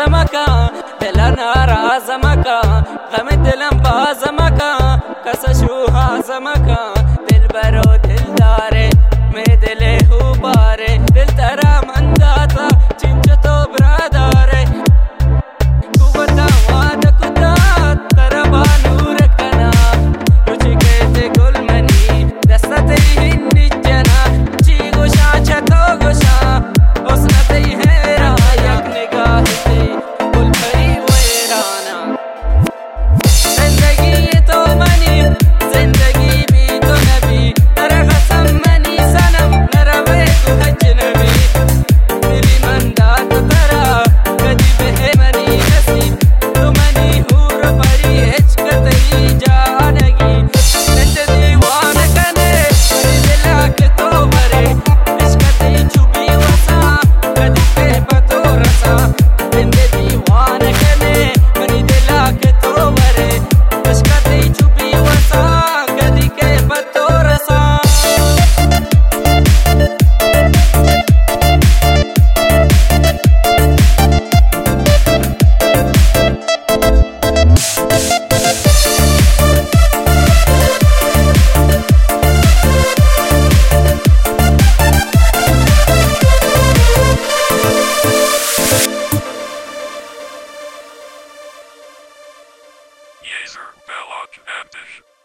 بازمكا دلنا رازمكا غمد لنبازمكا كسشوها زمكا دلبرو دلداري ميدلي هو باري دلترا منداتا چنچتو براداري قوتا وادكتا تربا نوركنا رجكيتي كل مني دستتي هندي جنا چيغو شاچتو گوشا حسنتي هيرا يك نگاهتي كل پري ويرانا زندگي تو مني زندگي بي تو نبي ترى قسم مني سنم نروي تو حج نبي دلي من دات ترى کدي به مني نصيب تو مني هور پري هچ کتي جانگي نت ديوان کنے پري دلك تو مري عشقتي چوبي وسا کدي کے پتو رسا نت ديوان کنے پري دلك تو مري عشقتي چوبي وسا کدي کے پتو رسا Yezer, Belloc, Baptist.